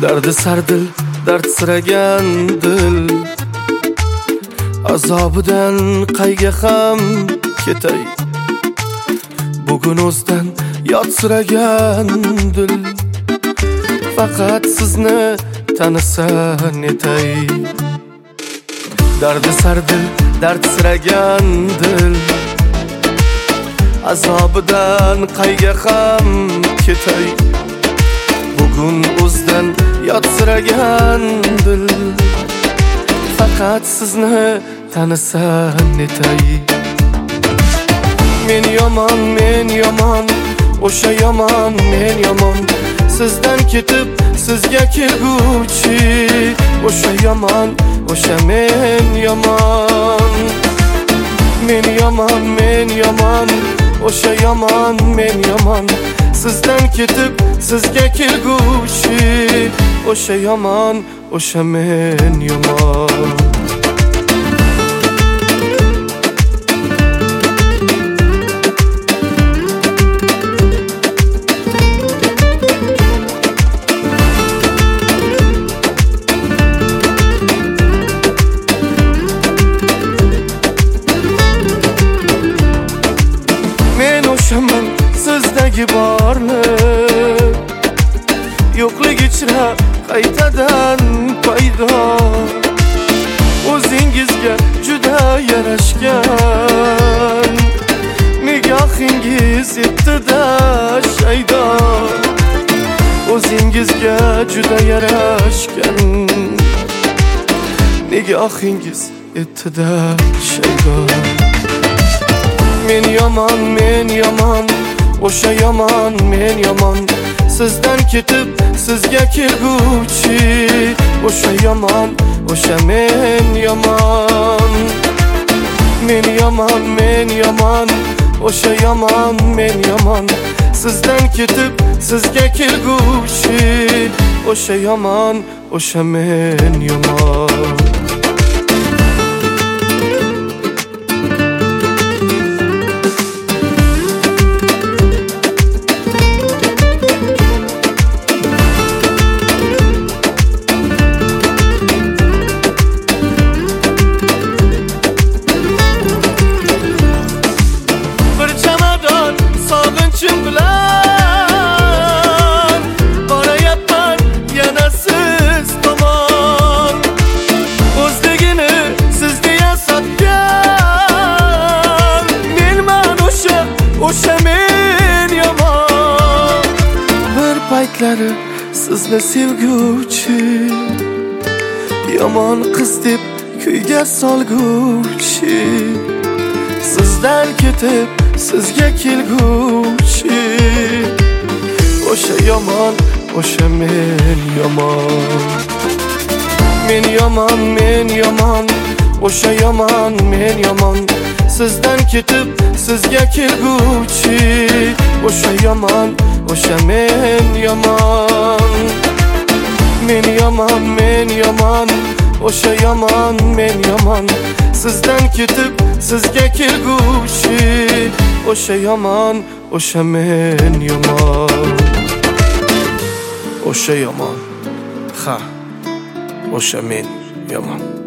Dardi sardil, dardsiragan dil, azobidan qayga ham ketay. Bugun o'zdan yotsiragan dil, faqat sizni tanisan etay. Dardi sardil, dardsiragan dil, azobidan qayga ham ketay. Bugun o'zdan yotsiragan dil, faqat sizni tanisan etay. Men yomon, o'sha yomon, men yomon, sizdan ketib sizga kelguchi. O'sha yomon, o'sha men yomon. Men yomon, o'sha yomon, men yomon, sizdan ketib sizga kelguchi. O'sha yomon, o'sha men yomon. Men sizdagi borlik, yo'qlik ichra qaytadan paydo. O'zingizga juda yarashgan, nigohingiz etdi-da shaydo. O'zingizga juda yarashgan, nigohingiz etdi-da shaydo. Men yomon, o'sha yomon, men yomon, sizdan ketib sizga kelguchi. O'sha yomon, o'sha men yomon. Men yomon, o'sha yomon, men yomon, sizdan ketib sizga kelguchi. O'sha yomon, o'sha men yomon. O'sha men yomon. Bir paytlari sizni sevguchi, yomon qiz deb kuyga solguchi. Sizdan ketib sizga kelguchi. O'sha yomon, o'sha men yomon. Men yomon, o'sha yomon, men yomon, sizdan ketib sizga kelguchi. O'sha yomon, o'sha men yomon. Men yomon, o'sha yomon, men yomon, sizdan ketib sizga kelguchi. O'sha yomon, o'sha men yomon. O'sha yomon, ha, o'sha men yomon.